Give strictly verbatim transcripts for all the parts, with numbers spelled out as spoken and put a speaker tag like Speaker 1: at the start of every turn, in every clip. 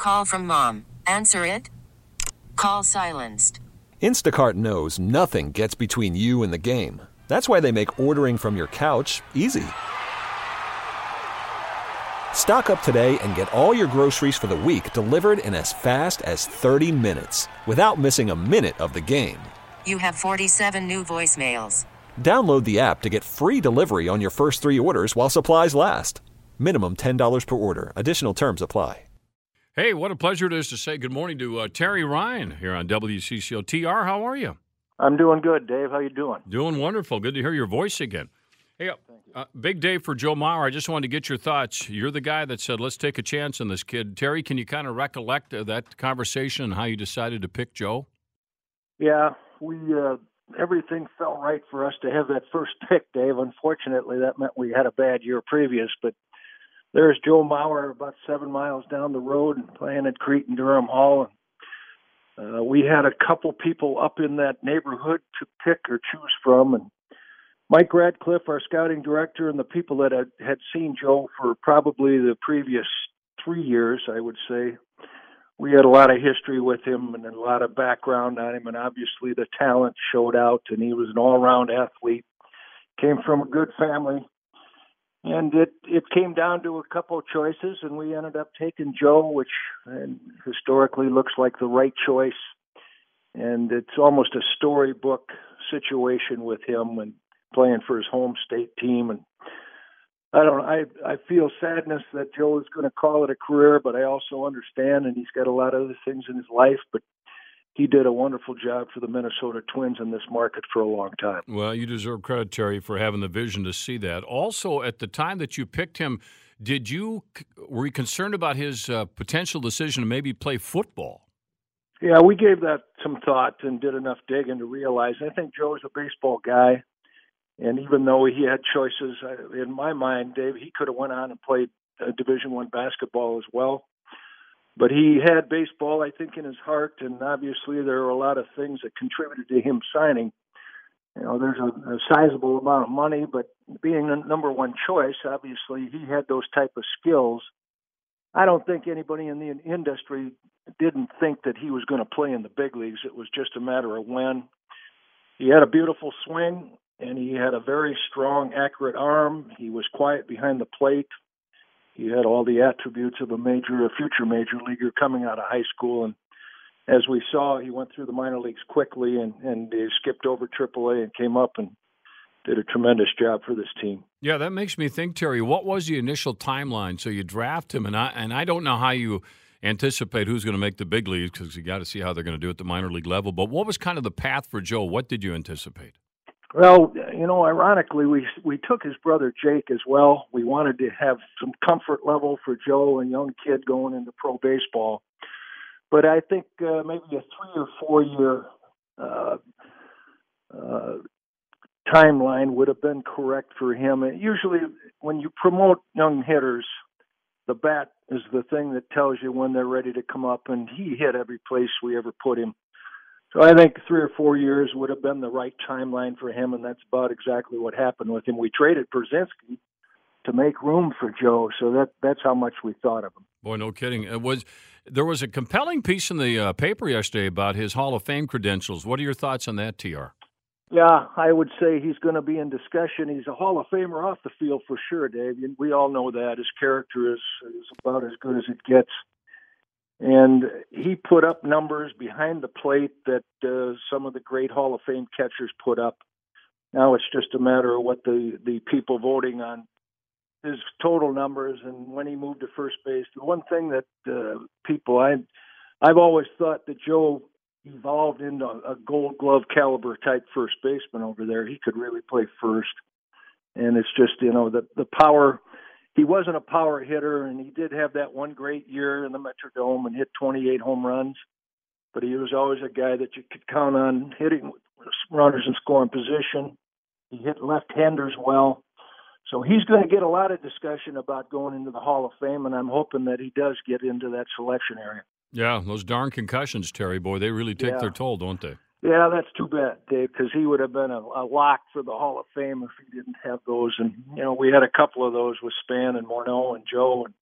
Speaker 1: Call from mom. Answer it. Call silenced.
Speaker 2: Instacart knows nothing gets between you and the game. That's why they make ordering from your couch easy. Stock up today and get all your groceries for the week delivered in as fast as thirty minutes without missing a minute of the game.
Speaker 1: You have forty-seven new voicemails.
Speaker 2: Download the app to get free delivery on your first three orders while supplies last. Minimum ten dollars per order. Additional terms apply.
Speaker 3: Hey, what a pleasure it is to say good morning to uh, Terry Ryan here on W C C O. T R, how are you?
Speaker 4: I'm doing good, Dave. How you doing?
Speaker 3: Doing wonderful. Good to hear your voice again. Hey, uh, big day for Joe Mauer. I just wanted to get your thoughts. You're the guy that said, let's take a chance on this kid. Terry, can you kind of recollect uh, that conversation and how you decided to pick Joe?
Speaker 4: Yeah, we uh, everything felt right for us to have that first pick, Dave. Unfortunately, that meant we had a bad year previous, but there's Joe Mauer about seven miles down the road and playing at Cretin Durham Hall. Uh, we had a couple people up in that neighborhood to pick or choose from, and Mike Radcliffe, our scouting director, and the people that had, had seen Joe for probably the previous three years, I would say, we had a lot of history with him and a lot of background on him, and obviously the talent showed out, and he was an all-around athlete, came from a good family. And it, it came down to a couple of choices, and we ended up taking Joe, which and historically looks like the right choice. And it's almost a storybook situation with him and playing for his home state team. And I don't I I feel sadness that Joe is going to call it a career, but I also understand, and he's got a lot of other things in his life, but he did a wonderful job for the Minnesota Twins in this market for a long time.
Speaker 3: Well, you deserve credit, Terry, for having the vision to see that. Also, at the time that you picked him, did you were you concerned about his uh, potential decision to maybe play football?
Speaker 4: Yeah, we gave that some thought and did enough digging to realize I think Joe's a baseball guy, and even though he had choices, in my mind, Dave, he could have went on and played uh, Division One basketball as well. But he had baseball, I think, in his heart, and obviously there are a lot of things that contributed to him signing. You know, there's a, a sizable amount of money, but being the number one choice, obviously he had those type of skills. I don't think anybody in the industry didn't think that he was going to play in the big leagues. It was just a matter of when. He had a beautiful swing, and he had a very strong, accurate arm. He was quiet behind the plate. He had all the attributes of a major, a future major leaguer coming out of high school. And as we saw, he went through the minor leagues quickly and, and he skipped over triple A and came up and did a tremendous job for this team.
Speaker 3: Yeah, that makes me think, Terry, what was the initial timeline? So you draft him, and I, and I don't know how you anticipate who's going to make the big leagues because you got to see how they're going to do at the minor league level. But what was kind of the path for Joe? What did you anticipate?
Speaker 4: Well, you know, ironically, we we took his brother Jake as well. We wanted to have some comfort level for Joe, a young kid going into pro baseball. But I think uh, maybe a three or four year uh, uh, timeline would have been correct for him. And usually, when you promote young hitters, the bat is the thing that tells you when they're ready to come up. And he hit every place we ever put him. So I think three or four years would have been the right timeline for him, and that's about exactly what happened with him. We traded Brzezinski to make room for Joe, so that that's how much we thought of him.
Speaker 3: Boy, no kidding. It was there was a compelling piece in the uh, paper yesterday about his Hall of Fame credentials. What are your thoughts on that, T R?
Speaker 4: Yeah, I would say he's going to be in discussion. He's a Hall of Famer off the field for sure, Dave. We all know that. His character is, is about as good as it gets. And he put up numbers behind the plate that uh, some of the great Hall of Fame catchers put up. Now it's just a matter of what the, the people voting on his total numbers and when he moved to first base. The one thing that uh, people, I, I've always thought that Joe evolved into a Gold Glove caliber type first baseman over there. He could really play first. And it's just, you know, the, the power. He wasn't a power hitter, and he did have that one great year in the Metrodome and hit twenty-eight home runs. But he was always a guy that you could count on hitting runners in scoring position. He hit left-handers well. So he's going to get a lot of discussion about going into the Hall of Fame, and I'm hoping that he does get into that selection area.
Speaker 3: Yeah, those darn concussions, Terry, boy, they really take
Speaker 4: yeah.
Speaker 3: their toll, don't they?
Speaker 4: Yeah, that's too bad, Dave, because he would have been a, a lock for the Hall of Fame if he didn't have those. And, you know, we had a couple of those with Span and Morneau and Joe. And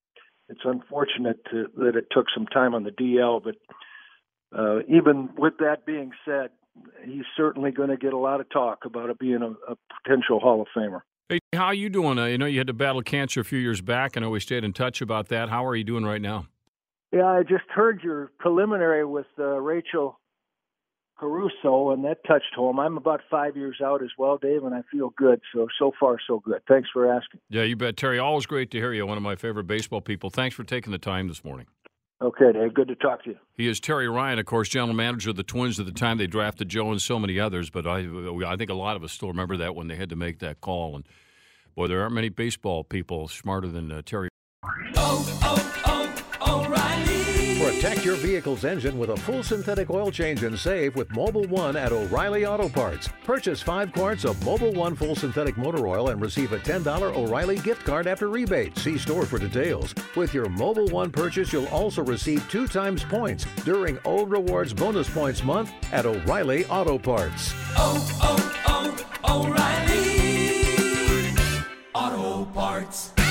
Speaker 4: it's unfortunate to, that it took some time on the D L, but uh, even with that being said, he's certainly going to get a lot of talk about it being a, a potential Hall of Famer.
Speaker 3: Hey, how are you doing? Uh, you know, you had to battle cancer a few years back. I know we stayed in touch about that. How are you doing right now?
Speaker 4: Yeah, I just heard your preliminary with uh, Rachel Caruso, and that touched home. I'm about five years out as well, Dave, and I feel good. So, so far, so good. Thanks for asking.
Speaker 3: Yeah, you bet. Terry, always great to hear you, one of my favorite baseball people. Thanks for taking the time this morning.
Speaker 4: Okay, Dave. Good to talk to you.
Speaker 3: He is Terry Ryan, of course, general manager of the Twins at the time they drafted Joe and so many others. But I, I think a lot of us still remember that when they had to make that call. And, boy, there aren't many baseball people smarter than uh, Terry.
Speaker 5: Oh, oh, oh, O'Reilly.
Speaker 6: Protect your vehicle's engine with a full synthetic oil change and save with Mobil one at O'Reilly Auto Parts. Purchase five quarts of Mobil one full synthetic motor oil and receive a ten dollars O'Reilly gift card after rebate. See store for details. With your Mobil one purchase, you'll also receive two times points during O Rewards Bonus Points Month at O'Reilly Auto Parts.
Speaker 5: Oh, oh, oh, O'Reilly Auto Parts.